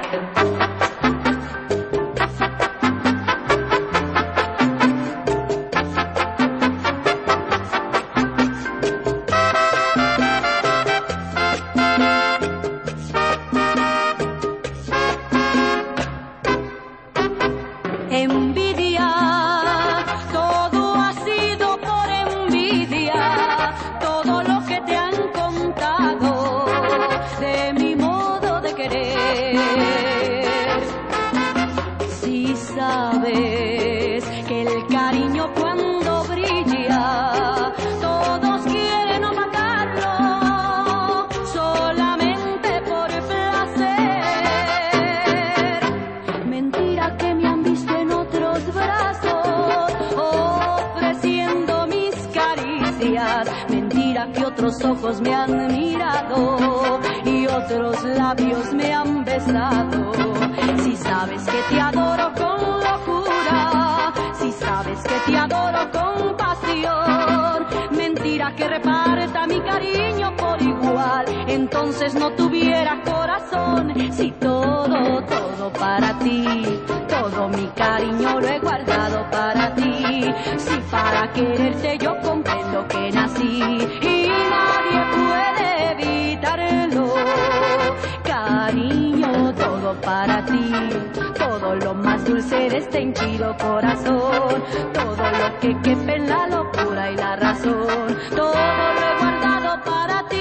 Envidia, todo ha sido por envidia, todo lo que te han contado de mi modo de querer. Si sabes que el cariño cuando brilla, todos quieren opacarlo solamente por placer. Mentira que me han visto en otros brazos ofreciendo mis caricias. Mentira que otros ojos me han mirado y otros labios me han besado. Si sabes que te adoro con locura, si sabes que te adoro con pasión, mentira que reparta mi cariño por igual, entonces no tuviera corazón. Si todo, todo para ti, todo mi cariño lo he guardado para ti. Si para quererte yo comprendo que nací y nadie puede evitarlo. Cariño, todo para ti, todo lo más dulce de este henchido corazón, todo lo que quepe en la locura y la razón, todo lo he guardado para ti.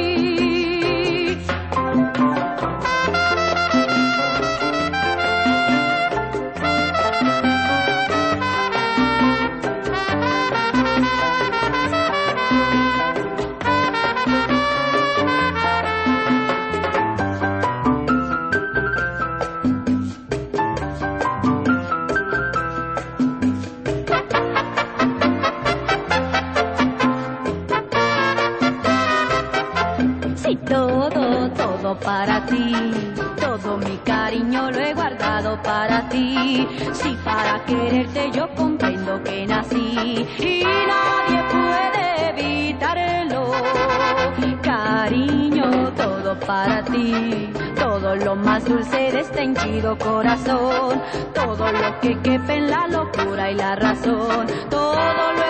Sí, todo, todo para ti, todo mi cariño lo he guardado para ti. Si para quererte yo comprendo que nací y nadie puede evitarlo. Cariño, todo para ti, todo lo más dulce de este henchido corazón, todo lo que quepe en la locura y la razón, todo lo